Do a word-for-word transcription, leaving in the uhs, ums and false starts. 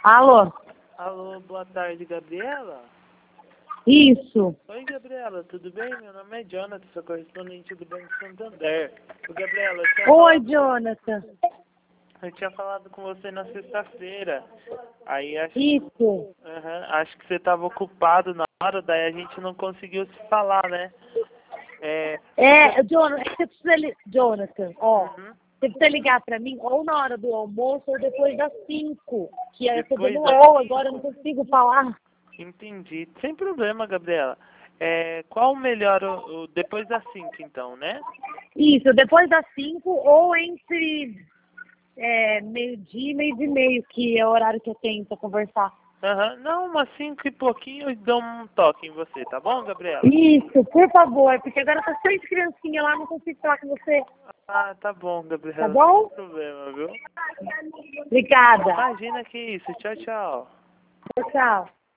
Alô? Alô, boa tarde, Gabriela? Isso. Oi, Gabriela, tudo bem? Meu nome é Jonathan, sou correspondente do Banco Santander. Ô, Gabriela, eu tinha, Oi, falado, Jonathan. eu tinha falado com você na sexta-feira. Aí acho, Isso. uhum, acho que você estava ocupado na hora, daí a gente não conseguiu se falar, né? É, É, Jonathan, você precisa li... Jonathan, ó, uhum, você precisa ligar pra mim ou na hora do almoço ou depois das cinco. Que eu tô depois dando das ou agora eu não cinco. consigo falar. Entendi. Sem problema, Gabriela. É, qual o melhor, o, o- depois das cinco, então, né? Isso, depois das cinco ou entre é, meio-dia e meio de meio, que é o horário que eu tenho pra conversar. Aham. Não, umas cinco e pouquinho eu dou um toque em você, tá bom, Gabriela? Isso, por favor, porque agora tá seis criancinhas lá, não consigo falar com você. Ah, tá bom, Tá Gabriela. bom? Sem problema, viu? Obrigada. Imagina que isso. Tchau, tchau. Tchau, tchau.